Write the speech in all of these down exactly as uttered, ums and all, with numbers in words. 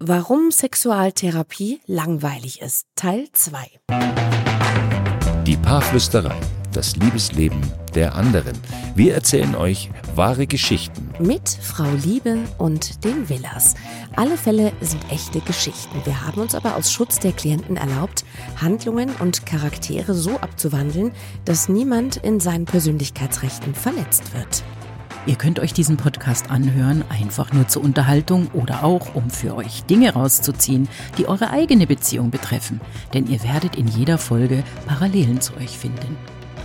Warum Sexualtherapie langweilig ist, Teil zwei. Die Paarflüsterei, das Liebesleben der anderen. Wir erzählen euch wahre Geschichten. Mit Frau Liebe und den Villas. Alle Fälle sind echte Geschichten. Wir haben uns aber aus Schutz der Klienten erlaubt, Handlungen und Charaktere so abzuwandeln, dass niemand in seinen Persönlichkeitsrechten verletzt wird. Ihr könnt euch diesen Podcast anhören, einfach nur zur Unterhaltung oder auch, um für euch Dinge rauszuziehen, die eure eigene Beziehung betreffen. Denn ihr werdet in jeder Folge Parallelen zu euch finden.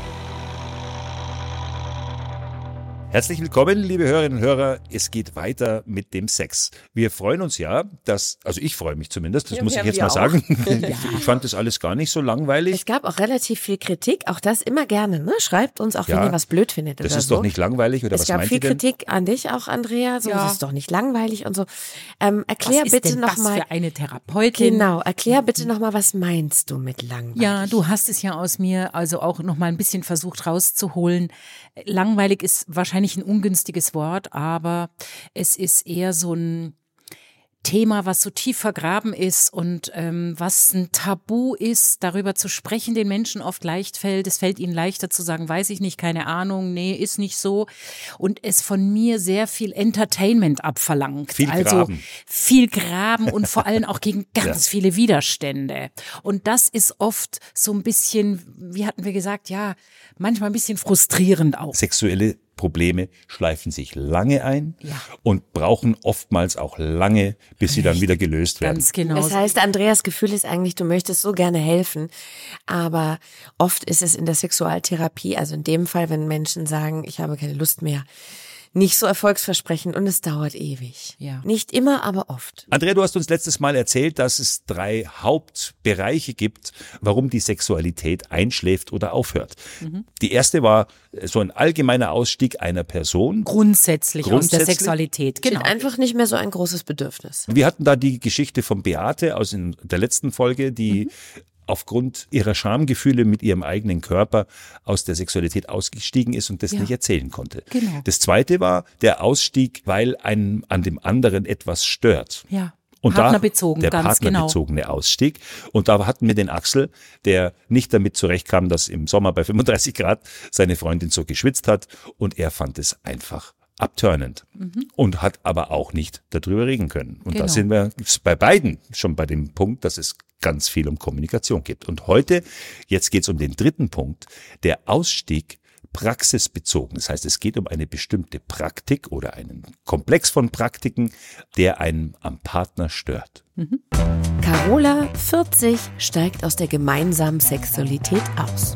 Herzlich willkommen, liebe Hörerinnen und Hörer. Es geht weiter mit dem Sex. Wir freuen uns ja, dass, also ich freue mich zumindest, das Ja, muss ich wir jetzt mal auch. sagen. Ich fand das alles gar nicht so langweilig. Es gab auch relativ viel Kritik, auch das immer gerne. Ne? Schreibt uns auch, Ja, wenn ihr was blöd findet Das oder ist so. doch nicht langweilig, oder Es was gab meint viel ihr denn? Kritik an dich auch, Andrea. So, Ja. das ist doch nicht langweilig und so. Ähm, erklär Was ist bitte denn das nochmal. für eine Therapeutin? Genau, erklär bitte nochmal, was meinst du mit langweilig? Ja, du hast es ja aus mir also auch noch mal ein bisschen versucht rauszuholen. Langweilig ist wahrscheinlich ein ungünstiges Wort, aber es ist eher so ein Thema, was so tief vergraben ist und ähm, was ein Tabu ist, darüber zu sprechen, den Menschen oft leicht fällt. Es fällt ihnen leichter zu sagen, weiß ich nicht, keine Ahnung, nee, ist nicht so. Und es von mir sehr viel Entertainment abverlangt. Viel also graben. viel graben und vor allem auch gegen ganz Ja. viele Widerstände. Und das ist oft so ein bisschen, wie hatten wir gesagt, ja, manchmal ein bisschen frustrierend auch. Sexuelle Probleme schleifen sich lange ein Ja. und brauchen oftmals auch lange, bis sie dann wieder gelöst werden. Ganz genau. Das heißt, Andreas Gefühl ist eigentlich, du möchtest so gerne helfen, aber oft ist es in der Sexualtherapie, also in dem Fall, wenn Menschen sagen, ich habe keine Lust mehr, nicht so erfolgsversprechend und es dauert ewig. Ja. Nicht immer, aber oft. Andrea, du hast uns letztes Mal erzählt, dass es drei Hauptbereiche gibt, warum die Sexualität einschläft oder aufhört. Mhm. Die erste war so ein allgemeiner Ausstieg einer Person. Grundsätzlich, aus der Grundsätzlich? Sexualität, genau. Steht einfach nicht mehr so ein großes Bedürfnis. Wir hatten da die Geschichte von Beate aus in der letzten Folge, die Mhm. aufgrund ihrer Schamgefühle mit ihrem eigenen Körper aus der Sexualität ausgestiegen ist und das Ja. nicht erzählen konnte. Genau. Das zweite war der Ausstieg, weil einem an dem anderen etwas stört. Ja. Und Partnerbezogen, da, der ganz genau. partnerbezogene Ausstieg. Und da hatten wir den Axel, der nicht damit zurechtkam, dass im Sommer bei fünfunddreißig Grad seine Freundin so geschwitzt hat. Und er fand es einfach abturnend und hat aber auch nicht darüber reden können. Und da Genau. sind wir bei beiden schon bei dem Punkt, dass es ganz viel um Kommunikation geht. Und heute, jetzt geht es um den dritten Punkt, der Ausstieg praxisbezogen. Das heißt, es geht um eine bestimmte Praktik oder einen Komplex von Praktiken, der einen am Partner stört. Carola, vierzig, steigt aus der gemeinsamen Sexualität aus.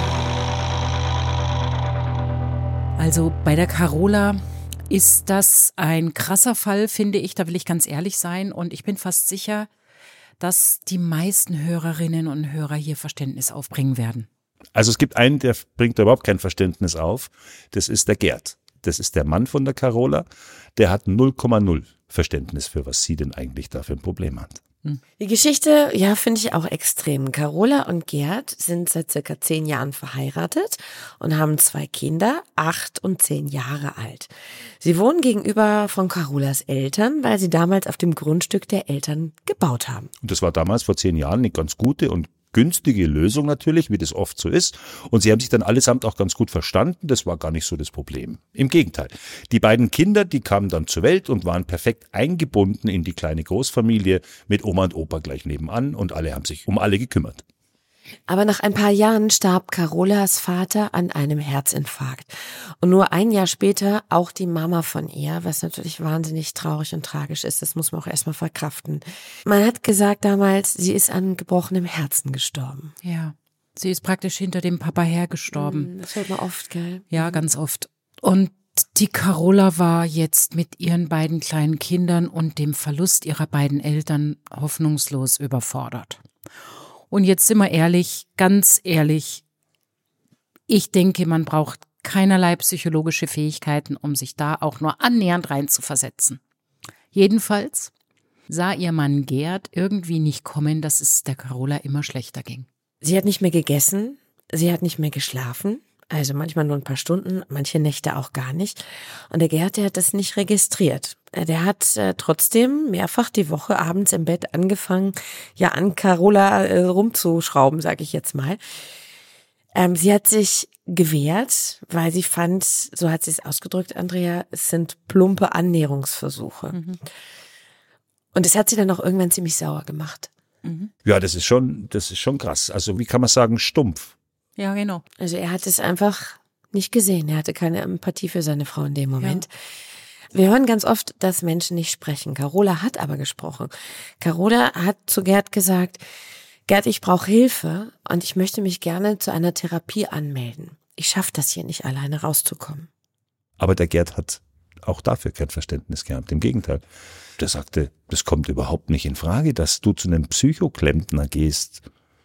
Also bei der Carola ist das ein krasser Fall, finde ich, da will ich ganz ehrlich sein. Und ich bin fast sicher, dass die meisten Hörerinnen und Hörer hier Verständnis aufbringen werden. Also es gibt einen, der bringt da überhaupt kein Verständnis auf. Das ist der Gerd. Das ist der Mann von der Carola. Der hat null Komma null Verständnis für, was sie denn eigentlich da für ein Problem hat. Die Geschichte, ja, finde ich auch extrem. Carola und Gerd sind seit circa zehn Jahren verheiratet und haben zwei Kinder, acht und zehn Jahre alt. Sie wohnen gegenüber von Carolas Eltern, weil sie damals auf dem Grundstück der Eltern gebaut haben. Und das war damals vor zehn Jahren eine ganz gute und günstige Lösung natürlich, wie das oft so ist. Und sie haben sich dann allesamt auch ganz gut verstanden. Das war gar nicht so das Problem. Im Gegenteil. Die beiden Kinder, die kamen dann zur Welt und waren perfekt eingebunden in die kleine Großfamilie mit Oma und Opa gleich nebenan und alle haben sich um alle gekümmert. Aber nach ein paar Jahren starb Carolas Vater an einem Herzinfarkt. Und nur ein Jahr später auch die Mama von ihr, was natürlich wahnsinnig traurig und tragisch ist. Das muss man auch erstmal verkraften. Man hat gesagt damals, sie ist an gebrochenem Herzen gestorben. Ja, sie ist praktisch hinter dem Papa hergestorben. Das hört man oft, gell? Ja, ganz oft. Und die Carola war jetzt mit ihren beiden kleinen Kindern und dem Verlust ihrer beiden Eltern hoffnungslos überfordert. Und jetzt sind wir ehrlich, ganz ehrlich, ich denke, man braucht keinerlei psychologische Fähigkeiten, um sich da auch nur annähernd reinzuversetzen. Jedenfalls sah ihr Mann Gerd irgendwie nicht kommen, dass es der Carola immer schlechter ging. Sie hat nicht mehr gegessen, sie hat nicht mehr geschlafen, Also manchmal nur ein paar Stunden, manche Nächte auch gar nicht. Und der Gerd, der hat das nicht registriert. Der hat äh, trotzdem mehrfach die Woche abends im Bett angefangen, ja an Carola äh, rumzuschrauben, sage ich jetzt mal. Ähm, sie hat sich gewehrt, weil sie fand, so hat sie es ausgedrückt, Andrea, es sind plumpe Annäherungsversuche. Mhm. Und das hat sie dann auch irgendwann ziemlich sauer gemacht. Mhm. Ja, das ist schon, das ist schon krass. Also wie kann man sagen, stumpf. Ja, genau. Also er hat es einfach nicht gesehen. Er hatte keine Empathie für seine Frau in dem Moment. Ja. Wir hören ganz oft, dass Menschen nicht sprechen. Carola hat aber gesprochen. Carola hat zu Gerd gesagt, Gerd, ich brauche Hilfe und ich möchte mich gerne zu einer Therapie anmelden. Ich schaffe das hier nicht alleine rauszukommen. Aber der Gerd hat auch dafür kein Verständnis gehabt. Im Gegenteil. Der sagte, das kommt überhaupt nicht in Frage, dass du zu einem Psychoklempner gehst.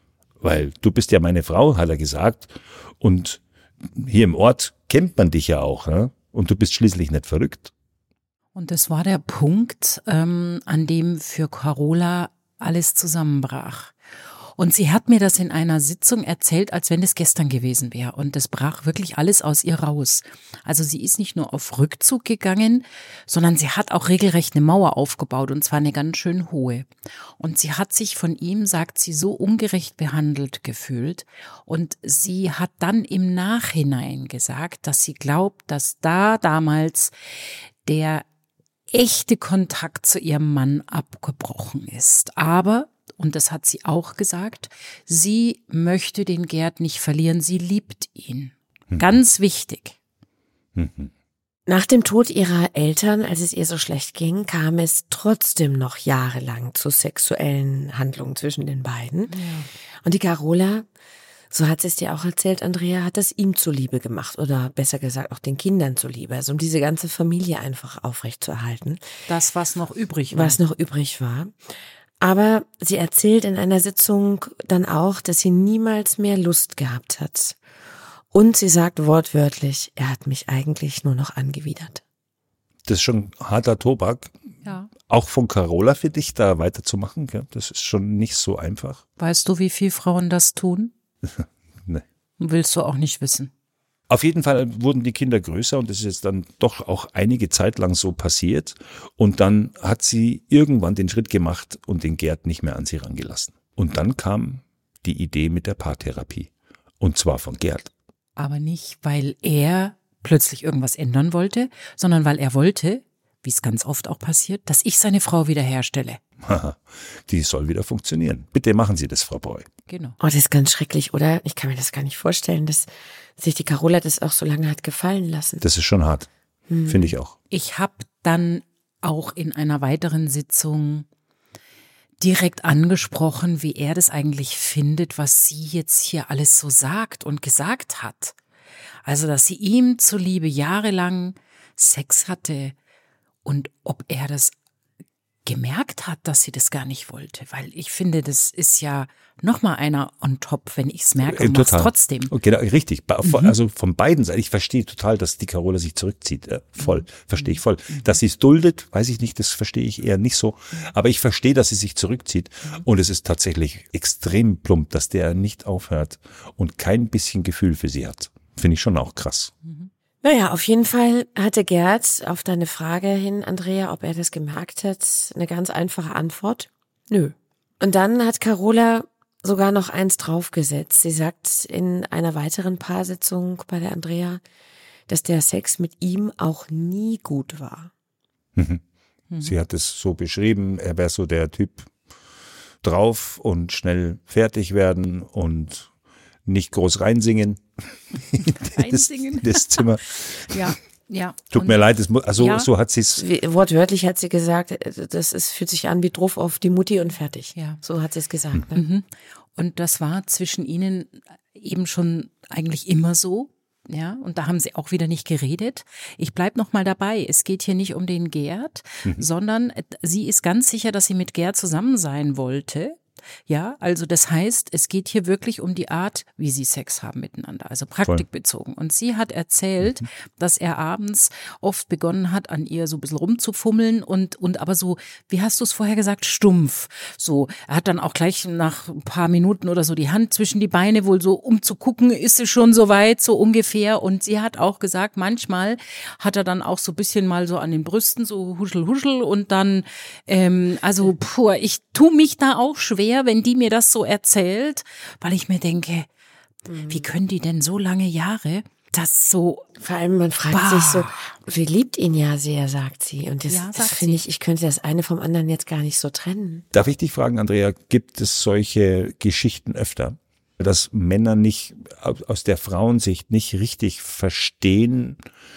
Weil du bist ja meine Frau, hat er gesagt. Und hier im Ort kennt man dich ja auch. Ne? Und du bist schließlich nicht verrückt. Und das war der Punkt, ähm, an dem für Carola alles zusammenbrach. Und sie hat mir das in einer Sitzung erzählt, als wenn es gestern gewesen wäre. Und das brach wirklich alles aus ihr raus. Also sie ist nicht nur auf Rückzug gegangen, sondern sie hat auch regelrecht eine Mauer aufgebaut, und zwar eine ganz schön hohe. Und sie hat sich von ihm, sagt sie, so ungerecht behandelt gefühlt. Und sie hat dann im Nachhinein gesagt, dass sie glaubt, dass da damals der echte Kontakt zu ihrem Mann abgebrochen ist. Aber, und das hat sie auch gesagt, sie möchte den Gerd nicht verlieren, sie liebt ihn. Mhm. Ganz wichtig. Mhm. Nach dem Tod ihrer Eltern, als es ihr so schlecht ging, kam es trotzdem noch jahrelang zu sexuellen Handlungen zwischen den beiden. Ja. Und die Carola, so hat sie es dir auch erzählt, Andrea, hat das ihm zuliebe gemacht oder besser gesagt auch den Kindern zuliebe, also um diese ganze Familie einfach aufrechtzuerhalten. Das, was noch übrig war. Was noch übrig war. Aber sie erzählt in einer Sitzung dann auch, dass sie niemals mehr Lust gehabt hat. Und sie sagt wortwörtlich, er hat mich eigentlich nur noch angewidert. Das ist schon harter Tobak. Ja. Auch von Carola für dich da weiterzumachen, gell? Das ist schon nicht so einfach. Weißt du, wie viele Frauen das tun? Nee. Willst du auch nicht wissen. Auf jeden Fall wurden die Kinder größer und das ist jetzt dann doch auch einige Zeit lang so passiert. Und dann hat sie irgendwann den Schritt gemacht und den Gerd nicht mehr an sie rangelassen. Und dann kam die Idee mit der Paartherapie. Und zwar von Gerd. Aber nicht, weil er plötzlich irgendwas ändern wollte, sondern weil er wollte, wie es ganz oft auch passiert, dass ich seine Frau wiederherstelle. Haha, die soll wieder funktionieren. Bitte machen Sie das, Frau Breu. Genau. Oh, das ist ganz schrecklich, oder? Ich kann mir das gar nicht vorstellen, dass sich die Carola das auch so lange hat gefallen lassen. Das ist schon hart, hm. Finde ich auch. Ich habe dann auch in einer weiteren Sitzung direkt angesprochen, wie er das eigentlich findet, was sie jetzt hier alles so sagt und gesagt hat. Also, dass sie ihm zuliebe jahrelang Sex hatte und ob er das gemerkt hat, dass sie das gar nicht wollte, weil ich finde, das ist ja nochmal einer on top, wenn ich es merke und mach's trotzdem. Genau, richtig. Also von beiden Seiten. Ich verstehe total, dass die Carola sich zurückzieht. Äh, voll. Verstehe ich voll. Dass sie es duldet, weiß ich nicht, das verstehe ich eher nicht so. Aber ich verstehe, dass sie sich zurückzieht. Und es ist tatsächlich extrem plump, dass der nicht aufhört und kein bisschen Gefühl für sie hat. Finde ich schon auch krass. Mhm. Naja, auf jeden Fall hatte Gerd auf deine Frage hin, Andrea, ob er das gemerkt hat, eine ganz einfache Antwort. Nö. Und dann hat Carola sogar noch eins draufgesetzt. Sie sagt in einer weiteren Paarsitzung bei der Andrea, dass der Sex mit ihm auch nie gut war. Mhm. Mhm. Sie hat es so beschrieben, er wäre so der Typ drauf und schnell fertig werden und nicht groß reinsingen. Reinsingen? Das, das Zimmer. Ja, ja. Tut und mir leid, das, also ja. so hat sie es. Wortwörtlich hat sie gesagt, das ist, fühlt sich an wie drauf auf die Mutti und fertig. Ja. So hat sie es gesagt. Ne? Mhm. Und das war zwischen ihnen eben schon eigentlich immer so. Ja, und da haben sie auch wieder nicht geredet. Ich bleib noch mal dabei. Es geht hier nicht um den Gerd, mhm. sondern sie ist ganz sicher, dass sie mit Gerd zusammen sein wollte. Ja, also das heißt, es geht hier wirklich um die Art, wie sie Sex haben miteinander, also praktikbezogen. Und sie hat erzählt, mhm. dass er abends oft begonnen hat, an ihr so ein bisschen rumzufummeln und, und aber so, wie hast du es vorher gesagt, stumpf. So, er hat dann auch gleich nach ein paar Minuten oder so die Hand zwischen die Beine, wohl so, um zu gucken, ist sie schon so weit, so ungefähr. Und sie hat auch gesagt, manchmal hat er dann auch so ein bisschen mal so an den Brüsten so huschel, huschel und dann, ähm, also puh, ich tue mich da auch schwer, wenn die mir das so erzählt, weil ich mir denke, mhm. wie können die denn so lange Jahre das so. Vor allem, man fragt bah. sich so, sie liebt ihn ja sehr, sagt sie. Und das, ja, das finde ich, ich könnte das eine vom anderen jetzt gar nicht so trennen. Darf ich dich fragen, Andrea, gibt es solche Geschichten öfter? Dass Männer nicht aus der Frauensicht nicht richtig verstehen,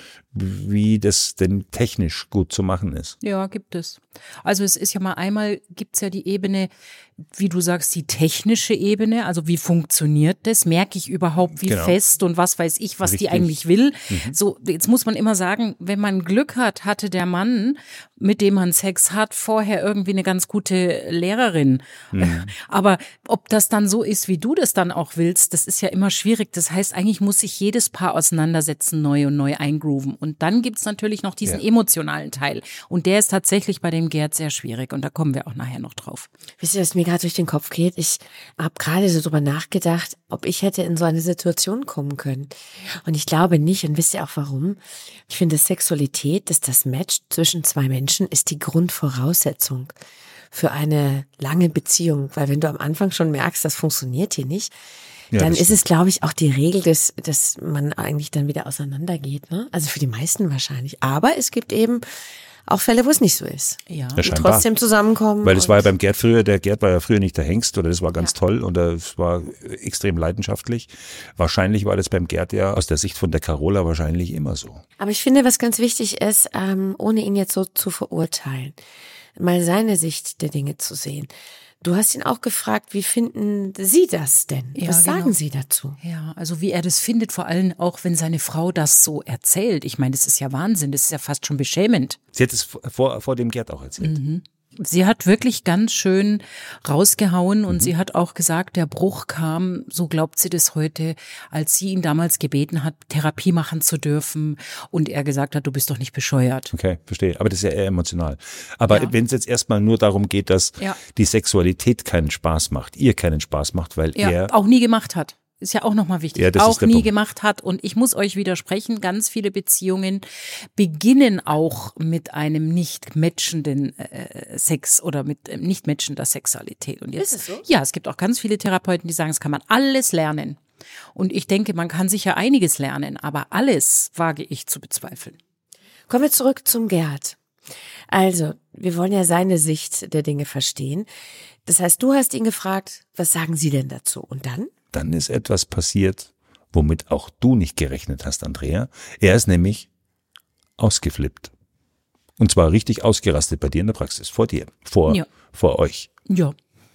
wie das denn technisch gut zu machen ist. Ja, gibt es. Also es ist ja mal einmal, gibt's ja die Ebene, wie du sagst, die technische Ebene, also wie funktioniert das? Merke ich überhaupt, wie genau. fest und was weiß ich, was Richtig. die eigentlich will? Mhm. So, jetzt muss man immer sagen, wenn man Glück hat, hatte der Mann, mit dem man Sex hat, vorher irgendwie eine ganz gute Lehrerin. Mhm. Aber ob das dann so ist, wie du das dann auch willst, das ist ja immer schwierig. Das heißt, eigentlich muss sich jedes Paar auseinandersetzen, neu und neu eingrooven. Und dann gibt's natürlich noch diesen ja. emotionalen Teil. Und der ist tatsächlich bei dem Gerd sehr schwierig. Und da kommen wir auch nachher noch drauf. Wisst ihr, was mir gerade durch den Kopf geht? Ich habe gerade so drüber nachgedacht, ob ich hätte in so eine Situation kommen können. Und ich glaube nicht. Und wisst ihr auch warum? Ich finde, Sexualität, dass das Match zwischen zwei Menschen ist die Grundvoraussetzung für eine lange Beziehung. Weil wenn du am Anfang schon merkst, das funktioniert hier nicht, ja, dann ist es, glaube ich, auch die Regel, dass, dass man eigentlich dann wieder auseinandergeht. Ne? Also für die meisten wahrscheinlich. Aber es gibt eben auch Fälle, wo es nicht so ist. Ja. Die trotzdem zusammenkommen. Weil es war ja beim Gerd früher, der Gerd war ja früher nicht der Hengst oder das war ganz ja. toll und es war extrem leidenschaftlich. Wahrscheinlich war das beim Gerd ja aus der Sicht von der Carola wahrscheinlich immer so. Aber ich finde, was ganz wichtig ist, ähm, ohne ihn jetzt so zu verurteilen, mal seine Sicht der Dinge zu sehen. Du hast ihn auch gefragt, wie finden Sie das denn? Ja, Was genau. sagen Sie dazu? Ja, also wie er das findet, vor allem auch, wenn seine Frau das so erzählt. Ich meine, das ist ja Wahnsinn, das ist ja fast schon beschämend. Sie hat es vor, vor dem Gerd auch erzählt. Mhm. Sie hat wirklich ganz schön rausgehauen und mhm. sie hat auch gesagt, der Bruch kam, so glaubt sie das heute, als sie ihn damals gebeten hat, Therapie machen zu dürfen und er gesagt hat, du bist doch nicht bescheuert. Okay, verstehe. Aber das ist ja eher emotional. Aber ja. wenn es jetzt erstmal nur darum geht, dass ja. die Sexualität keinen Spaß macht, ihr keinen Spaß macht, weil ja, er auch nie gemacht hat. Ist ja auch nochmal wichtig, ja, auch nie Punkt. gemacht hat. Und ich muss euch widersprechen, ganz viele Beziehungen beginnen auch mit einem nicht matchenden äh, Sex oder mit äh, nicht matchender Sexualität. Und jetzt, ist es so? Ja, es gibt auch ganz viele Therapeuten, die sagen, das kann man alles lernen. Und ich denke, man kann sicher einiges lernen, aber alles wage ich zu bezweifeln. Kommen wir zurück zum Gerd. Also, wir wollen ja seine Sicht der Dinge verstehen. Das heißt, du hast ihn gefragt, was sagen Sie denn dazu? Und dann? Dann ist etwas passiert, womit auch du nicht gerechnet hast, Andrea. Er ist nämlich ausgeflippt. Und zwar richtig ausgerastet bei dir in der Praxis, vor dir, vor, ja. vor euch. Ja,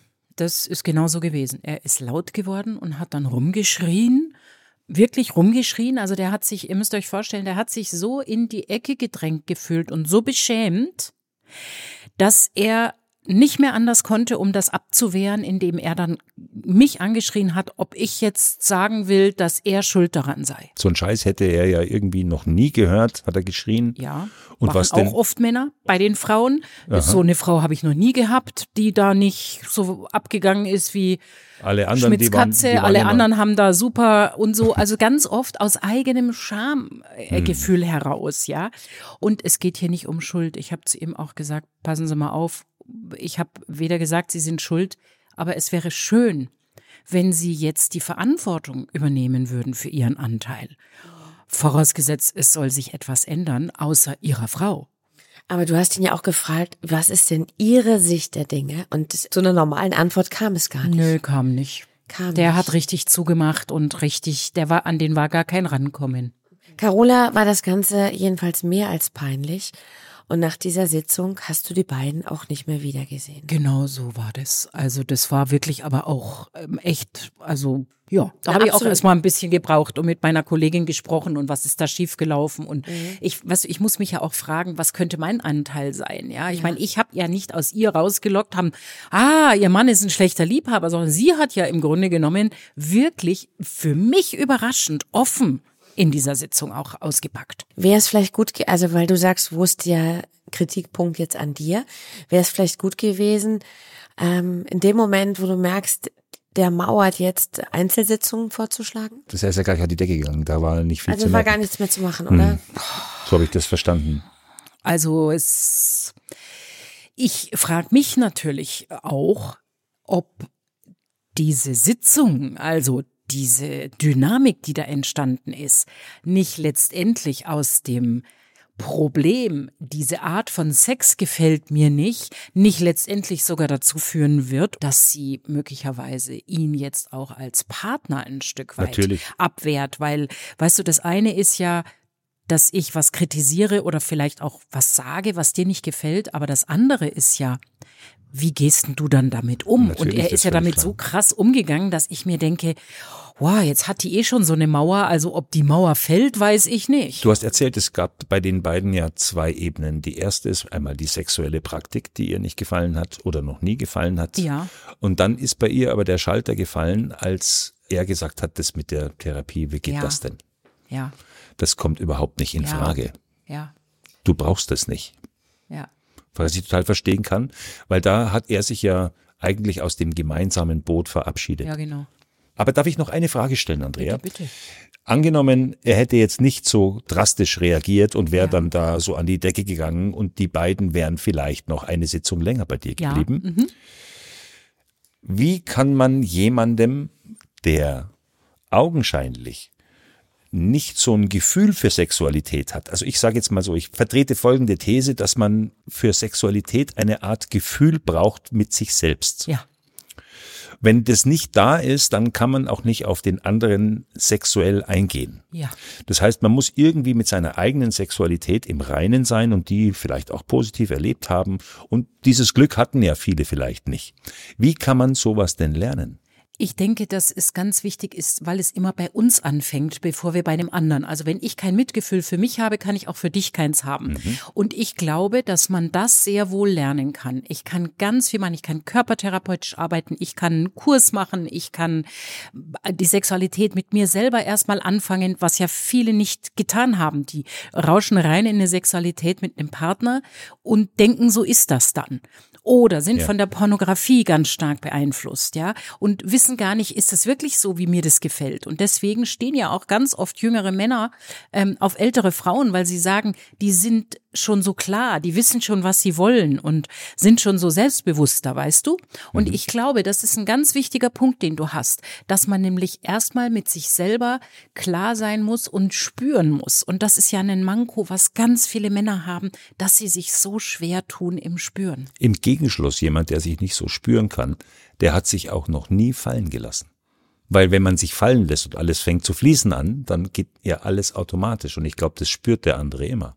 das ist genauso gewesen. Er ist laut geworden und hat dann rumgeschrien, wirklich rumgeschrien. Also der hat sich, ihr müsst euch vorstellen, der hat sich so in die Ecke gedrängt gefühlt und so beschämt, dass er nicht mehr anders konnte, um das abzuwehren, indem er dann mich angeschrien hat, ob ich jetzt sagen will, dass er schuld daran sei. So einen Scheiß hätte er ja irgendwie noch nie gehört, hat er geschrien. Ja, und was denn? Auch oft Männer bei den Frauen. Aha. So eine Frau habe ich noch nie gehabt, die da nicht so abgegangen ist wie alle anderen, Schmitz die waren, Katze. die waren alle immer. anderen haben da super und so, also ganz oft aus eigenem Schamgefühl hm. heraus, ja. Und es geht hier nicht um Schuld. Ich habe zu ihm auch gesagt, passen Sie mal auf. Ich habe weder gesagt, Sie sind schuld, aber es wäre schön, wenn Sie jetzt die Verantwortung übernehmen würden für Ihren Anteil. Vorausgesetzt, es soll sich etwas ändern, außer Ihrer Frau. Aber du hast ihn ja auch gefragt, was ist denn Ihre Sicht der Dinge? Und zu einer normalen Antwort kam es gar nicht. Nö, kam nicht. Kam der nicht. hat richtig zugemacht und richtig, der war, an den war gar kein Rankommen. Carola war das Ganze jedenfalls mehr als peinlich. Und nach dieser Sitzung hast du die beiden auch nicht mehr wiedergesehen. Genau so war das. Also das war wirklich aber auch ähm, echt, also ja, da Ja, habe ich auch absolut. erstmal ein bisschen gebraucht und mit meiner Kollegin gesprochen und was ist da schiefgelaufen und Mhm. ich, weißt du, ich muss mich ja auch fragen, was könnte mein Anteil sein, ja? Ich meine, ich habe ja nicht aus ihr rausgelockt, haben, ah, ihr Mann ist ein schlechter Liebhaber, sondern sie hat ja im Grunde genommen wirklich für mich überraschend offen in dieser Sitzung auch ausgepackt. Wäre es vielleicht gut, ge- also weil du sagst, wo ist der Kritikpunkt jetzt an dir, wäre es vielleicht gut gewesen, ähm, in dem Moment, wo du merkst, der mauert jetzt Einzelsitzungen vorzuschlagen? Das heißt, er ist ja gleich an die Decke gegangen, da war nicht viel Also zu war merken. gar nichts mehr zu machen, oder? Hm. So habe ich das verstanden. Also es, ich frage mich natürlich auch, ob diese Sitzung, also diese Dynamik, die da entstanden ist, nicht letztendlich aus dem Problem, diese Art von Sex gefällt mir nicht, nicht letztendlich sogar dazu führen wird, dass sie möglicherweise ihn jetzt auch als Partner ein Stück weit Natürlich. abwehrt, weil, weißt du, das eine ist ja, dass ich was kritisiere oder vielleicht auch was sage, was dir nicht gefällt, aber das andere ist ja, wie gehst denn du dann damit um? Natürlich, Und er das ist ja ist völlig damit klar. so krass umgegangen, dass ich mir denke, wow, jetzt hat die eh schon so eine Mauer, also ob die Mauer fällt, weiß ich nicht. Du hast erzählt, es gab bei den beiden ja zwei Ebenen. Die erste ist einmal die sexuelle Praktik, die ihr nicht gefallen hat oder noch nie gefallen hat. Ja. Und dann ist bei ihr aber der Schalter gefallen, als er gesagt hat, das mit der Therapie, wie geht Ja. das denn? Ja, Das kommt überhaupt nicht in Ja. Frage. ja, Du brauchst das nicht. ja. Was ich total verstehen kann, weil da hat er sich ja eigentlich aus dem gemeinsamen Boot verabschiedet. Ja, genau. Aber darf ich noch eine Frage stellen, Andrea? Bitte, bitte. Angenommen, er hätte jetzt nicht so drastisch reagiert und wäre Ja. dann da so an die Decke gegangen und die beiden wären vielleicht noch eine Sitzung länger bei dir Ja. geblieben. Mhm. Wie kann man jemandem, der augenscheinlich nicht so ein Gefühl für Sexualität hat, also ich sage jetzt mal so, ich vertrete folgende These, dass man für Sexualität eine Art Gefühl braucht mit sich selbst. Ja, Wenn das nicht da ist, dann kann man auch nicht auf den anderen sexuell eingehen. ja. Das heißt, man muss irgendwie mit seiner eigenen Sexualität im Reinen sein und die vielleicht auch positiv erlebt haben. Und dieses Glück hatten ja viele vielleicht nicht. Wie kann man sowas denn lernen? Ich denke, dass es ganz wichtig ist, weil es immer bei uns anfängt, bevor wir bei dem anderen. Also wenn ich kein Mitgefühl für mich habe, kann ich auch für dich keins haben. Mhm. Und ich glaube, dass man das sehr wohl lernen kann. Ich kann ganz viel machen. Ich kann körpertherapeutisch arbeiten. Ich kann einen Kurs machen. Ich kann die Sexualität mit mir selber erstmal anfangen, was ja viele nicht getan haben. Die rauschen rein in eine Sexualität mit einem Partner und denken, so ist das dann. Oder sind Ja. von der Pornografie ganz stark beeinflusst, ja, und wissen gar nicht, ist das wirklich so, wie mir das gefällt. Und deswegen stehen ja auch ganz oft jüngere Männer ähm, auf ältere Frauen, weil sie sagen, die sind schon so klar, die wissen schon, was sie wollen und sind schon so selbstbewusster, weißt du? Und ich glaube, das ist ein ganz wichtiger Punkt, den du hast, dass man nämlich erstmal mit sich selber klar sein muss und spüren muss. Und das ist ja ein Manko, was ganz viele Männer haben, dass sie sich so schwer tun im Spüren. Im Gegenschluss, jemand, der sich nicht so spüren kann, der hat sich auch noch nie fallen gelassen. Weil wenn man sich fallen lässt und alles fängt zu fließen an, dann geht ja alles automatisch. Und ich glaube, das spürt der andere immer.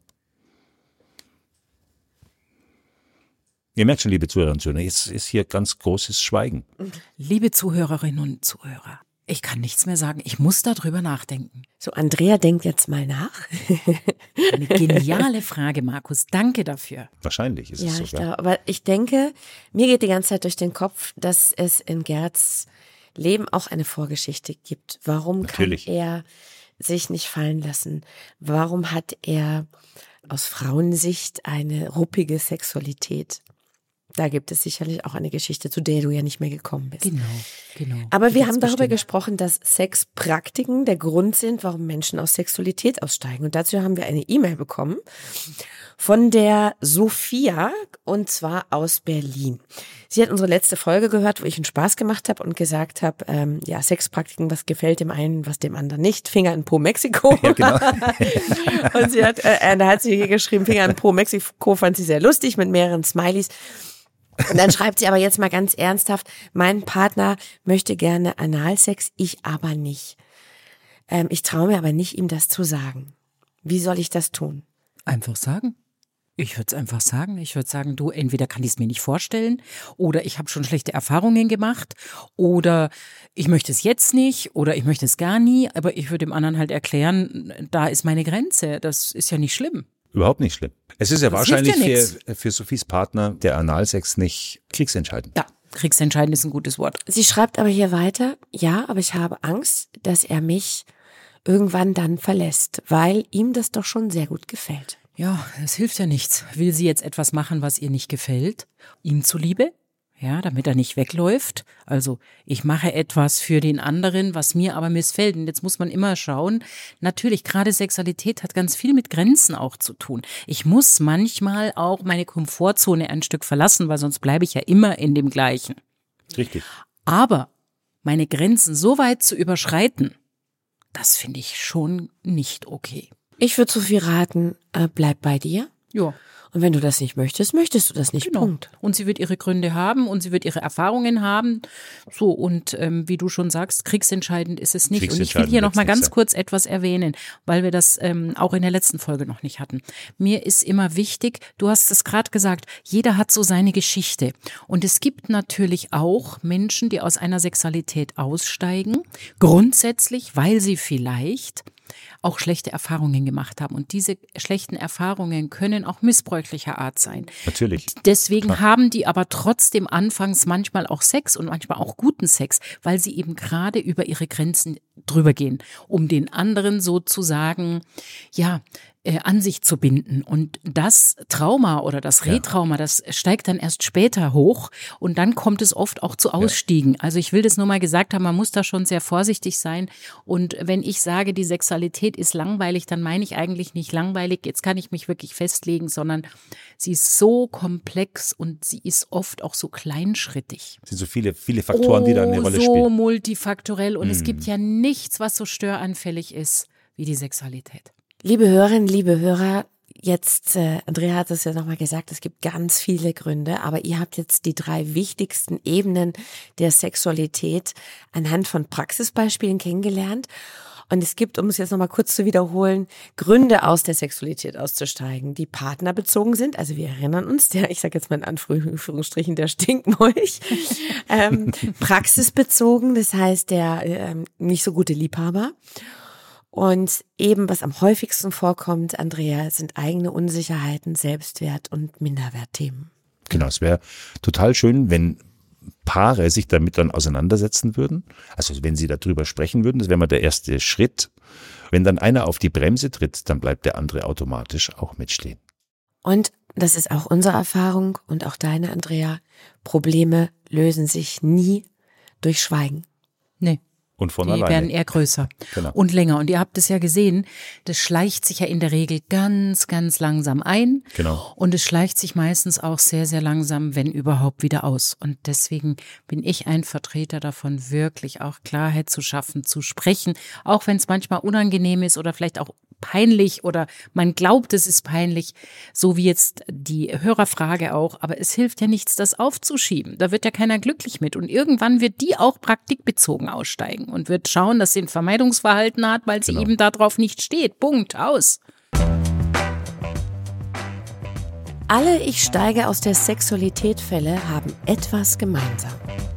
Ihr merkt schon, liebe Zuhörerinnen und Zuhörer, jetzt ist hier ganz großes Schweigen. Liebe Zuhörerinnen und Zuhörer, ich kann nichts mehr sagen. Ich muss darüber nachdenken. So, Andrea denkt jetzt mal nach. Eine geniale Frage, Markus. Danke dafür. Wahrscheinlich ist Ja, es ich sogar. glaube, aber ich denke, mir geht die ganze Zeit durch den Kopf, dass es in Gerds Leben auch eine Vorgeschichte gibt. Warum Natürlich. kann er sich nicht fallen lassen? Warum hat er aus Frauensicht eine ruppige Sexualität? Da gibt es sicherlich auch eine Geschichte, zu der du ja nicht mehr gekommen bist. Genau, genau. Aber Die wir gibt's haben darüber bestimmt. gesprochen, dass Sexpraktiken der Grund sind, warum Menschen aus Sexualität aussteigen. Und dazu haben wir eine E-Mail bekommen von der Sophia, und zwar aus Berlin. Sie hat unsere letzte Folge gehört, wo ich einen Spaß gemacht habe und gesagt habe, ähm, ja, Sexpraktiken, was gefällt dem einen, was dem anderen nicht. Finger in Po Mexiko. Ja, genau. Und sie hat, äh, da hat sie hier geschrieben, Finger in Po Mexiko fand sie sehr lustig mit mehreren Smileys. Und dann schreibt sie aber jetzt mal ganz ernsthaft, mein Partner möchte gerne Analsex, ich aber nicht. Ähm, ich traue mir aber nicht, ihm das zu sagen. Wie soll ich das tun? Einfach sagen. Ich würde es einfach sagen. Ich würde sagen, du, entweder kann ich es mir nicht vorstellen oder ich habe schon schlechte Erfahrungen gemacht oder ich möchte es jetzt nicht oder ich möchte es gar nie, aber ich würde dem anderen halt erklären, da ist meine Grenze. Das ist ja nicht schlimm. Überhaupt nicht schlimm. Es ist ja Das wahrscheinlich hilft ja für, für Sophies Partner der Analsex nicht kriegsentscheidend. Ja, kriegsentscheidend ist ein gutes Wort. Sie schreibt aber hier weiter, ja, aber ich habe Angst, dass er mich irgendwann dann verlässt, weil ihm das doch schon sehr gut gefällt. Ja, es hilft ja nichts. Will sie jetzt etwas machen, was ihr nicht gefällt? Ihm zuliebe? Ja, damit er nicht wegläuft. Also ich mache etwas für den anderen, was mir aber missfällt. Und jetzt muss man immer schauen, natürlich, gerade Sexualität hat ganz viel mit Grenzen auch zu tun. Ich muss manchmal auch meine Komfortzone ein Stück verlassen, weil sonst bleibe ich ja immer in dem Gleichen. Richtig. Aber meine Grenzen so weit zu überschreiten, das finde ich schon nicht okay. Ich würde Sophie raten, äh, bleib bei dir. Ja. Und wenn du das nicht möchtest, möchtest du das nicht. Genau. Punkt. Und sie wird ihre Gründe haben und sie wird ihre Erfahrungen haben. So, und ähm, wie du schon sagst, kriegsentscheidend ist es nicht. Und ich will hier noch mal ganz kurz etwas erwähnen, weil wir das ähm, auch in der letzten Folge noch nicht hatten. Mir ist immer wichtig, du hast es gerade gesagt, jeder hat so seine Geschichte. Und es gibt natürlich auch Menschen, die aus einer Sexualität aussteigen, grundsätzlich, weil sie vielleicht auch schlechte Erfahrungen gemacht haben. Und diese schlechten Erfahrungen können auch missbräuchlicher Art sein. Natürlich. Deswegen Klar. haben die aber trotzdem anfangs manchmal auch Sex und manchmal auch guten Sex, weil sie eben gerade über ihre Grenzen drüber gehen, um den anderen sozusagen, ja, äh, an sich zu binden. Und das Trauma oder das Retrauma, das steigt dann erst später hoch und dann kommt es oft auch zu Ausstiegen. Also ich will das nur mal gesagt haben, man muss da schon sehr vorsichtig sein. Und wenn ich sage, die Sexualität ist langweilig, dann meine ich eigentlich nicht langweilig, jetzt kann ich mich wirklich festlegen, sondern sie ist so komplex und sie ist oft auch so kleinschrittig. Es sind so viele, viele Faktoren, die da eine Rolle so spielen. so multifaktorell und mm. es gibt ja nichts, was so störanfällig ist wie die Sexualität. Liebe Hörerinnen, liebe Hörer, jetzt, äh, Andrea hat es ja nochmal gesagt, es gibt ganz viele Gründe, aber ihr habt jetzt die drei wichtigsten Ebenen der Sexualität anhand von Praxisbeispielen kennengelernt. Und es gibt, um es jetzt nochmal kurz zu wiederholen, Gründe aus der Sexualität auszusteigen, die partnerbezogen sind. Also wir erinnern uns, der, ich sage jetzt mal in Anführungsstrichen, der Stinkmolch. ähm, praxisbezogen, das heißt der ähm, nicht so gute Liebhaber. Und eben, was am häufigsten vorkommt, Andrea, sind eigene Unsicherheiten, Selbstwert und Minderwertthemen. Genau, es wäre total schön, wenn Paare sich damit dann auseinandersetzen würden. Also wenn sie darüber sprechen würden, das wäre mal der erste Schritt. Wenn dann einer auf die Bremse tritt, dann bleibt der andere automatisch auch mitstehen. Und das ist auch unsere Erfahrung und auch deine, Andrea. Probleme lösen sich nie durch Schweigen. Nee. Und von die alleine. werden eher größer Genau. und länger. Und ihr habt es ja gesehen, das schleicht sich ja in der Regel ganz, ganz langsam ein. Genau. Und es schleicht sich meistens auch sehr, sehr langsam, wenn überhaupt, wieder aus. Und deswegen bin ich ein Vertreter davon, wirklich auch Klarheit zu schaffen, zu sprechen, auch wenn es manchmal unangenehm ist oder vielleicht auch peinlich oder man glaubt, es ist peinlich, so wie jetzt die Hörerfrage auch. Aber es hilft ja nichts, das aufzuschieben. Da wird ja keiner glücklich mit. Und irgendwann wird die auch praktikbezogen aussteigen und wird schauen, dass sie ein Vermeidungsverhalten hat, weil sie Genau. eben darauf nicht steht. Punkt, aus. Alle Ich steige aus der Sexualität Fälle haben etwas gemeinsam.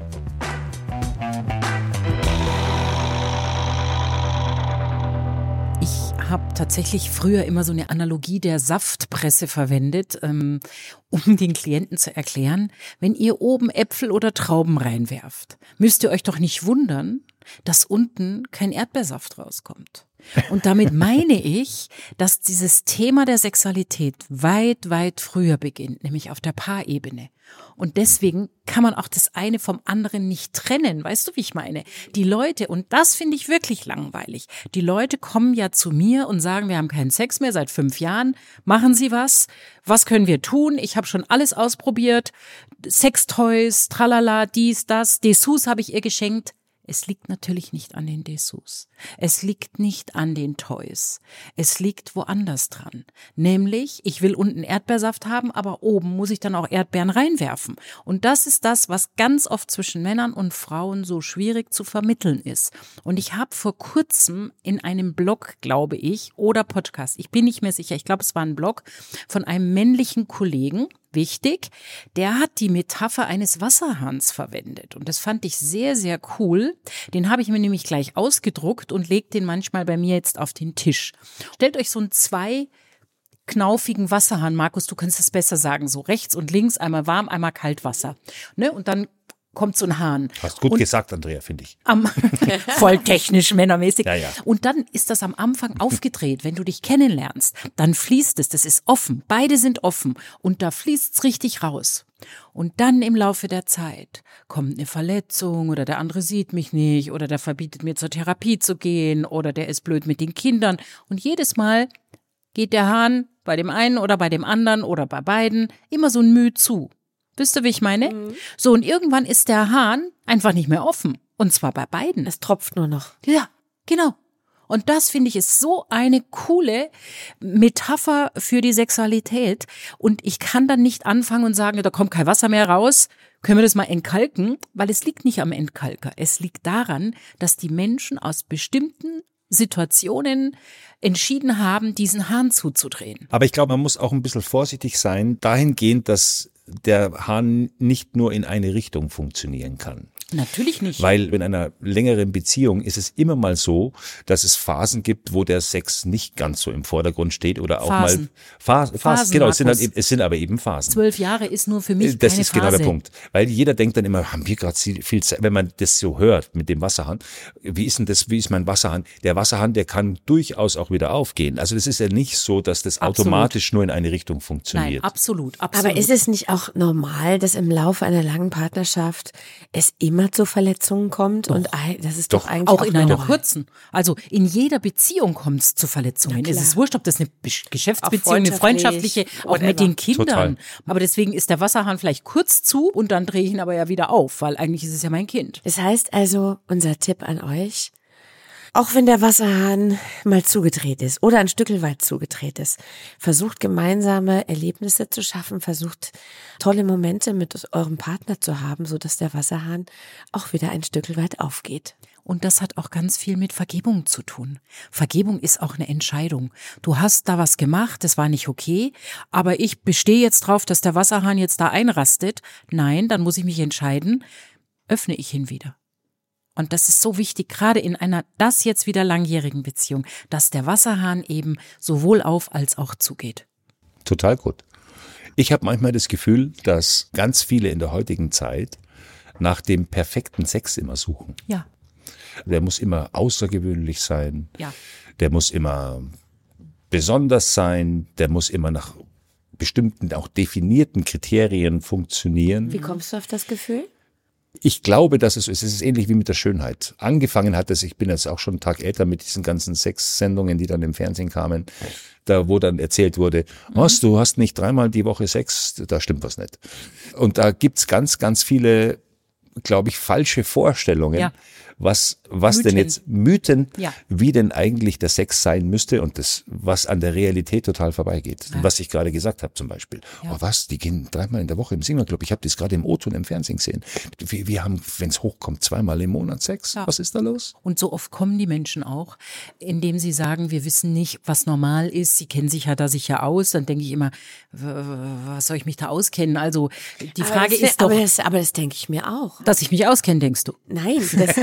Ich habe tatsächlich früher immer so eine Analogie der Saftpresse verwendet, ähm, um den Klienten zu erklären, wenn ihr oben Äpfel oder Trauben reinwerft, müsst ihr euch doch nicht wundern, dass unten kein Erdbeersaft rauskommt. Und damit meine ich, dass dieses Thema der Sexualität weit, weit früher beginnt, nämlich auf der Paarebene. Und deswegen kann man auch das eine vom anderen nicht trennen. Weißt du, wie ich meine? Die Leute, und das finde ich wirklich langweilig, die Leute kommen ja zu mir und sagen, wir haben keinen Sex mehr seit fünf Jahren. Machen Sie was? Was können wir tun? Ich habe schon alles ausprobiert. Sextoys, tralala, dies, das, Dessous habe ich ihr geschenkt. Es liegt natürlich nicht an den Dessous. Es liegt nicht an den Toys. Es liegt woanders dran. Nämlich, ich will unten Erdbeersaft haben, aber oben muss ich dann auch Erdbeeren reinwerfen. Und das ist das, was ganz oft zwischen Männern und Frauen so schwierig zu vermitteln ist. Und ich habe vor kurzem in einem Blog, glaube ich, oder Podcast, ich bin nicht mehr sicher, ich glaube, es war ein Blog von einem männlichen Kollegen, wichtig, der hat die Metapher eines Wasserhahns verwendet und das fand ich sehr, sehr cool. Den habe ich mir nämlich gleich ausgedruckt und lege den manchmal bei mir jetzt auf den Tisch. Stellt euch so einen zwei knaufigen Wasserhahn, Markus, du kannst es besser sagen, so rechts und links, einmal warm, einmal Kaltwasser. Ne? Und dann kommt so ein Hahn. Hast gut und gesagt, Andrea, finde ich. Am, voll technisch, männermäßig. Ja, ja. Und dann ist das am Anfang aufgedreht. Wenn du dich kennenlernst, dann fließt es. Das ist offen. Beide sind offen. Und da fließt es richtig raus. Und dann im Laufe der Zeit kommt eine Verletzung oder der andere sieht mich nicht oder der verbietet mir zur Therapie zu gehen oder der ist blöd mit den Kindern. Und jedes Mal geht der Hahn bei dem einen oder bei dem anderen oder bei beiden immer so ein Mühe zu. Wisst ihr, wie ich meine? Mhm. So, und irgendwann ist der Hahn einfach nicht mehr offen. Und zwar bei beiden. Es tropft nur noch. Ja, genau. Und das, finde ich, ist so eine coole Metapher für die Sexualität. Und ich kann dann nicht anfangen und sagen, da kommt kein Wasser mehr raus, können wir das mal entkalken? Weil es liegt nicht am Entkalker. Es liegt daran, dass die Menschen aus bestimmten Situationen entschieden haben, diesen Hahn zuzudrehen. Aber ich glaube, man muss auch ein bisschen vorsichtig sein, dahingehend, dass der Hahn nicht nur in eine Richtung funktionieren kann. Natürlich nicht. Weil in einer längeren Beziehung ist es immer mal so, dass es Phasen gibt, wo der Sex nicht ganz so im Vordergrund steht oder auch Phasen. mal Phasen. Phasen, Genau, es sind, halt, Markus. es sind aber eben Phasen. Zwölf Jahre ist nur für mich Das keine ist genau Phase. der Punkt. Weil jeder denkt dann immer, haben wir gerade viel Zeit, wenn man das so hört mit dem Wasserhahn, wie ist denn das, wie ist mein Wasserhahn? Der Wasserhahn, der kann durchaus auch wieder aufgehen. Also das ist ja nicht so, dass das Absolut. automatisch nur in eine Richtung funktioniert. Nein, absolut, absolut. Aber ist es nicht auch normal, dass im Laufe einer langen Partnerschaft es immer zu Verletzungen kommt? Doch. Und das ist doch, Doch. eigentlich auch auch in einer normal. kurzen. Also in jeder Beziehung kommt es zu Verletzungen. Na Es klar. ist wurscht, ob das eine Besch- Geschäftsbeziehung, eine freundschaftlich, freundschaftliche, auch whatever. mit den Kindern. Total. Aber deswegen ist der Wasserhahn vielleicht kurz zu und dann drehe ich ihn aber ja wieder auf, weil eigentlich ist es ja mein Kind. Das heißt also, unser Tipp an euch, auch wenn der Wasserhahn mal zugedreht ist oder ein Stück weit zugedreht ist, versucht gemeinsame Erlebnisse zu schaffen, versucht tolle Momente mit eurem Partner zu haben, sodass der Wasserhahn auch wieder ein Stück weit aufgeht. Und das hat auch ganz viel mit Vergebung zu tun. Vergebung ist auch eine Entscheidung. Du hast da was gemacht, das war nicht okay, aber ich bestehe jetzt drauf, dass der Wasserhahn jetzt da einrastet. Nein, dann muss ich mich entscheiden, öffne ich ihn wieder. Und das ist so wichtig, gerade in einer das jetzt wieder langjährigen Beziehung, dass der Wasserhahn eben sowohl auf als auch zugeht. Total gut. Ich habe manchmal das Gefühl, dass ganz viele in der heutigen Zeit nach dem perfekten Sex immer suchen. Ja. Der muss immer außergewöhnlich sein. Ja. Der muss immer besonders sein. Der muss immer nach bestimmten, auch definierten Kriterien funktionieren. Wie kommst du auf das Gefühl? Ich glaube, dass es so ist. Es ist ähnlich wie mit der Schönheit. Angefangen hat es, ich bin jetzt auch schon einen Tag älter mit diesen ganzen Sex-Sendungen, die dann im Fernsehen kamen, da wo dann erzählt wurde, was, du hast nicht dreimal die Woche Sex, da stimmt was nicht. Und da gibt's ganz, ganz viele, glaube ich, falsche Vorstellungen, Ja. was, was Mythen. denn jetzt Mythen, Ja. wie denn eigentlich der Sex sein müsste und das, was an der Realität total vorbeigeht. Ja. Was ich gerade gesagt habe zum Beispiel. Ja. Oh was, die gehen dreimal in der Woche im Singerclub. Ich habe das gerade im O-Ton im Fernsehen gesehen. Wir, wir haben, wenn es hochkommt, zweimal im Monat Sex. Ja. Was ist da los? Und so oft kommen die Menschen auch, indem sie sagen, wir wissen nicht, was normal ist. Sie kennen sich ja da sicher aus. Dann denke ich immer, w- w- was soll ich mich da auskennen? Also die Aber Frage das, ist doch, aber das, aber das denke ich mir auch. dass ich mich auskenne, denkst du? Nein, das,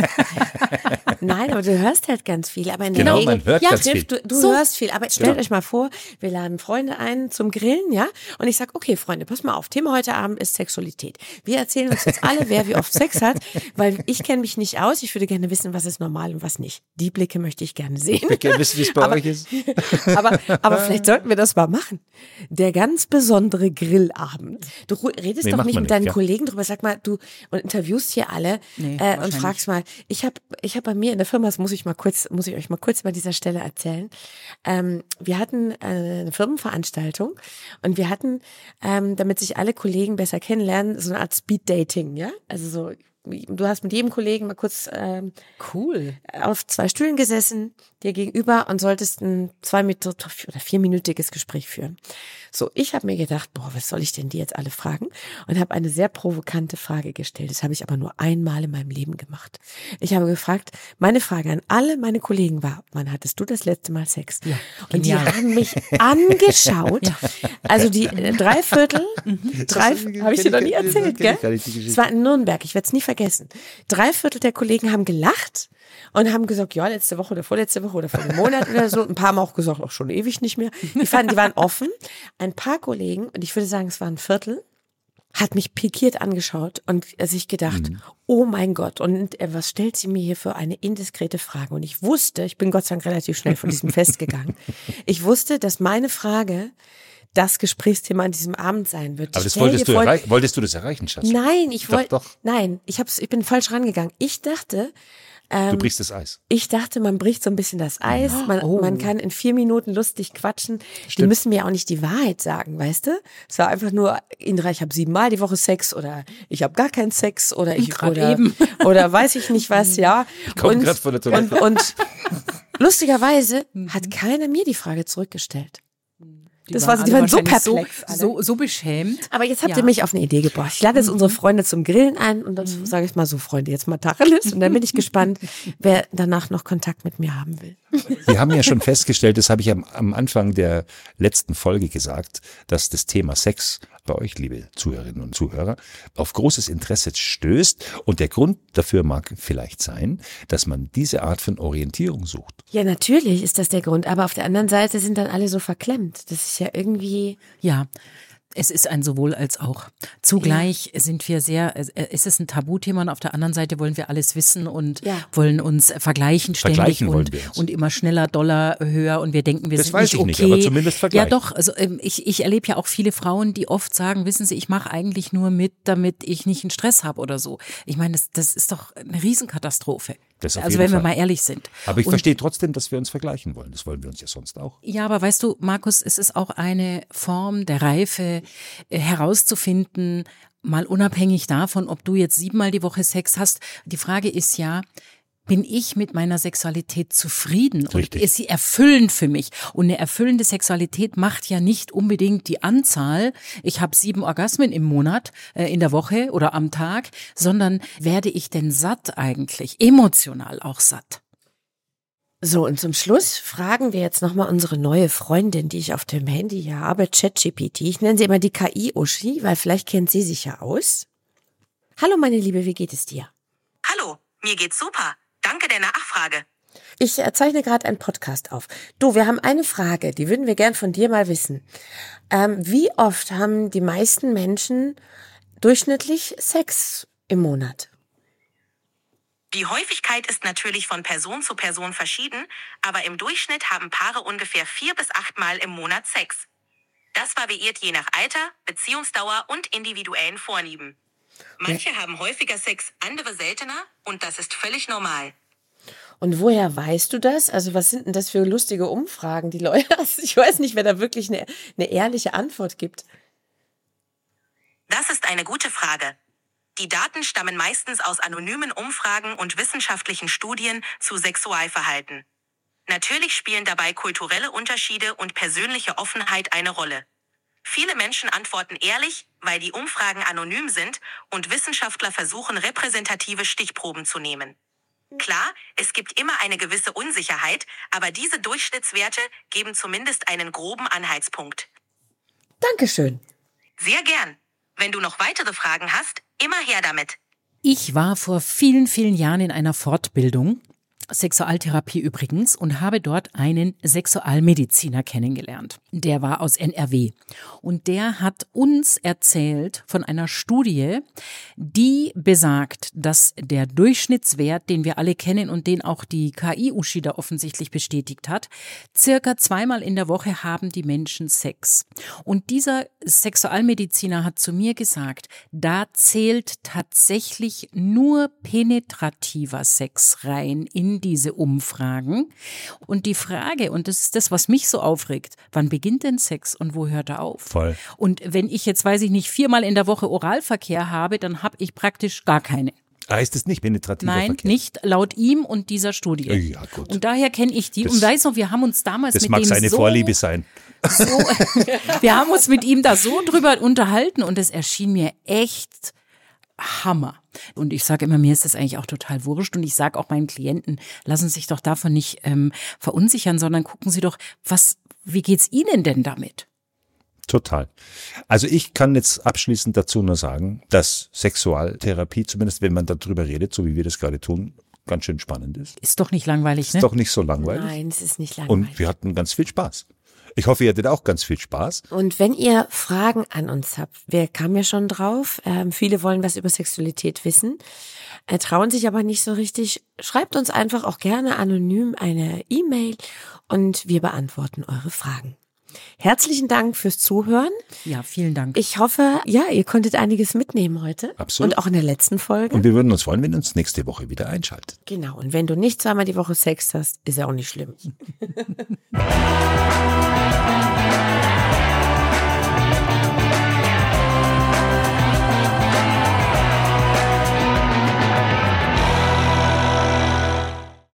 nein, aber du hörst halt ganz viel. Aber in der Genau, Regel, man hört ja, ganz trifft, viel. Du, du So. hörst viel. Aber stellt Ja. euch mal vor, wir laden Freunde ein zum Grillen, ja? Und ich sag, okay, Freunde, pass mal auf. Thema heute Abend ist Sexualität. Wir erzählen uns jetzt alle, wer wie oft Sex hat, weil ich kenne mich nicht aus. Ich würde gerne wissen, was ist normal und was nicht. Die Blicke möchte ich gerne sehen. Okay, wisst ihr, wie es bei Aber- euch ist? aber, aber vielleicht sollten wir das mal machen. Der ganz besondere Grillabend. Du ru- redest Nee, doch macht nicht man mit nicht, deinen ja. Kollegen drüber. Sag mal, du und interviewst hier alle Nee, äh, und wahrscheinlich. fragst mal. Ich habe ich hab bei mir in der Firma, das muss ich mal kurz, muss ich euch mal kurz bei dieser Stelle erzählen. Ähm, wir hatten äh, eine Firmenveranstaltung und wir hatten, ähm, damit sich alle Kollegen besser kennenlernen, so eine Art Speed-Dating, ja? Also so du hast mit jedem Kollegen mal kurz ähm, Cool. auf zwei Stühlen gesessen, dir gegenüber und solltest ein zwei oder vierminütiges Gespräch führen. So, ich habe mir gedacht, boah, was soll ich denn die jetzt alle fragen? Und habe eine sehr provokante Frage gestellt. Das habe ich aber nur einmal in meinem Leben gemacht. Ich habe gefragt, meine Frage an alle meine Kollegen war, wann hattest du das letzte Mal Sex? Ja, und die genial. haben mich angeschaut. Ja. Also die äh, drei Viertel, drei, habe ich dir noch nie erzählt, gell? Es war in Nürnberg, ich werde es nie vergessen. Drei Viertel der Kollegen haben gelacht und haben gesagt, ja, letzte Woche oder vorletzte Woche oder vor einem Monat oder so. Ein paar haben auch gesagt, auch schon ewig nicht mehr. Die fanden, die waren offen. Ein paar Kollegen, und ich würde sagen, es war ein Viertel, hat mich pikiert angeschaut und sich gedacht, mhm. oh mein Gott, und äh, was stellt sie mir hier für eine indiskrete Frage? Und ich wusste, ich bin Gott sei Dank relativ schnell von diesem Fest gegangen, ich wusste, dass meine Frage das Gesprächsthema an diesem Abend sein wird. Aber das wolltest du, erreich- wolltest du das erreichen, Schatz? Nein, ich wollte, doch. nein, ich hab's, ich bin falsch rangegangen. Ich dachte, Du brichst das Eis. Ich dachte, man bricht so ein bisschen das Eis, man, oh. man kann in vier Minuten lustig quatschen. Stimmt. Die müssen mir auch nicht die Wahrheit sagen, weißt du? Es war einfach nur, Indra, ich habe siebenmal die Woche Sex oder ich habe gar keinen Sex oder ich Grad oder, eben. oder weiß ich nicht was, ja. Ich komm grad von der Toilette. Und, und lustigerweise hat keiner mir die Frage zurückgestellt. Die das waren war, die waren so wahrscheinlich perplex. So, so, so beschämt. Aber jetzt habt Ja. ihr mich auf eine Idee gebracht. Ich lade jetzt unsere Freunde zum Grillen ein und dann Mhm. sage ich mal so, Freunde, jetzt mal Tacheles. Und dann bin ich gespannt, wer danach noch Kontakt mit mir haben will. Wir haben ja schon festgestellt, das habe ich am, am Anfang der letzten Folge gesagt, dass das Thema Sex bei euch, liebe Zuhörerinnen und Zuhörer, auf großes Interesse stößt. Und der Grund dafür mag vielleicht sein, dass man diese Art von Orientierung sucht. Ja, natürlich ist das der Grund. Aber auf der anderen Seite sind dann alle so verklemmt. Das ist ja irgendwie... Ja, es ist ein sowohl als auch. Zugleich ja. sind wir sehr, es ist ein Tabuthema und auf der anderen Seite wollen wir alles wissen und ja. wollen uns vergleichen ständig vergleichen und, wir uns. und immer schneller, doller, höher und wir denken, wir das sind weiß nicht ich okay. nicht, aber zumindest vergleichen. Ja doch, also ich, ich erlebe ja auch viele Frauen, die oft sagen, wissen Sie, ich mache eigentlich nur mit, damit ich nicht einen Stress habe oder so. Ich meine, das, das ist doch eine Riesenkatastrophe. Das auf also jeden wenn wir Fall. mal ehrlich sind. Aber ich und, verstehe trotzdem, dass wir uns vergleichen wollen. Das wollen wir uns ja sonst auch. Ja, aber weißt du, Markus, es ist auch eine Form der Reife, äh, herauszufinden, mal unabhängig davon, ob du jetzt siebenmal die Woche Sex hast. Die Frage ist ja, bin ich mit meiner Sexualität zufrieden Richtig. und ist sie erfüllend für mich? Und eine erfüllende Sexualität macht ja nicht unbedingt die Anzahl, ich habe sieben Orgasmen im Monat, äh, in der Woche oder am Tag, sondern werde ich denn satt eigentlich, emotional auch satt? So, und zum Schluss fragen wir jetzt nochmal unsere neue Freundin, die ich auf dem Handy hier habe, ChatGPT. Ich nenne sie immer die K I-Uschi, weil vielleicht kennt sie sich ja aus. Hallo meine Liebe, wie geht es dir? Hallo, mir geht's super. Danke der Nachfrage. Ich zeichne gerade einen Podcast auf. Du, wir haben eine Frage, die würden wir gern von dir mal wissen. Ähm, wie oft haben die meisten Menschen durchschnittlich Sex im Monat? Die Häufigkeit ist natürlich von Person zu Person verschieden, aber im Durchschnitt haben Paare ungefähr vier bis acht Mal im Monat Sex. Das variiert je nach Alter, Beziehungsdauer und individuellen Vorlieben. Manche ja. haben häufiger Sex, andere seltener und das ist völlig normal. Und woher weißt du das? Also was sind denn das für lustige Umfragen, die Leute? Ich weiß nicht, wer da wirklich eine, eine ehrliche Antwort gibt. Das ist eine gute Frage. Die Daten stammen meistens aus anonymen Umfragen und wissenschaftlichen Studien zu Sexualverhalten. Natürlich spielen dabei kulturelle Unterschiede und persönliche Offenheit eine Rolle. Viele Menschen antworten ehrlich, weil die Umfragen anonym sind und Wissenschaftler versuchen, repräsentative Stichproben zu nehmen. Klar, es gibt immer eine gewisse Unsicherheit, aber diese Durchschnittswerte geben zumindest einen groben Anhaltspunkt. Dankeschön. Sehr gern. Wenn du noch weitere Fragen hast, immer her damit. Ich war vor vielen, vielen Jahren in einer Fortbildung, Sexualtherapie übrigens, und habe dort einen Sexualmediziner kennengelernt. Der war aus N R W und der hat uns erzählt von einer Studie, die besagt, dass der Durchschnittswert, den wir alle kennen und den auch die K I-Uschi da offensichtlich bestätigt hat, circa zweimal in der Woche haben die Menschen Sex. Und dieser Sexualmediziner hat zu mir gesagt, da zählt tatsächlich nur penetrativer Sex rein in diese Umfragen. Und die Frage, und das ist das, was mich so aufregt, wann beginnt denn Sex und wo hört er auf? Voll. Und wenn ich jetzt, weiß ich nicht, viermal in der Woche Oralverkehr habe, dann habe ich praktisch gar keine. Heißt es nicht penetrativer Nein, Verkehr? nicht laut ihm und dieser Studie. Ja, gut. Und daher kenne ich die Das- und weiß noch, wir haben uns damals Das mit mag dem seine so, Vorliebe sein. so wir haben uns mit ihm da so drüber unterhalten und es erschien mir echt Hammer. Und ich sage immer, mir ist das eigentlich auch total wurscht und ich sage auch meinen Klienten, lassen Sie sich doch davon nicht ähm, verunsichern, sondern gucken Sie doch, was, wie geht's Ihnen denn damit? Total. Also ich kann jetzt abschließend dazu nur sagen, dass Sexualtherapie, zumindest wenn man darüber redet, so wie wir das gerade tun, ganz schön spannend ist. Ist doch nicht langweilig, Ist ne? doch nicht so langweilig. Nein, es ist nicht langweilig. Und wir hatten ganz viel Spaß. Ich hoffe, ihr hattet auch ganz viel Spaß. Und wenn ihr Fragen an uns habt, wir kamen ja schon drauf, ähm, viele wollen was über Sexualität wissen, äh, trauen sich aber nicht so richtig, schreibt uns einfach auch gerne anonym eine E-Mail und wir beantworten eure Fragen. Herzlichen Dank fürs Zuhören. Ja, vielen Dank. Ich hoffe, ja, ihr konntet einiges mitnehmen heute. Absolut. Und auch in der letzten Folge. Und wir würden uns freuen, wenn ihr uns nächste Woche wieder einschaltet. Genau. Und wenn du nicht zweimal die Woche Sex hast, ist ja auch nicht schlimm.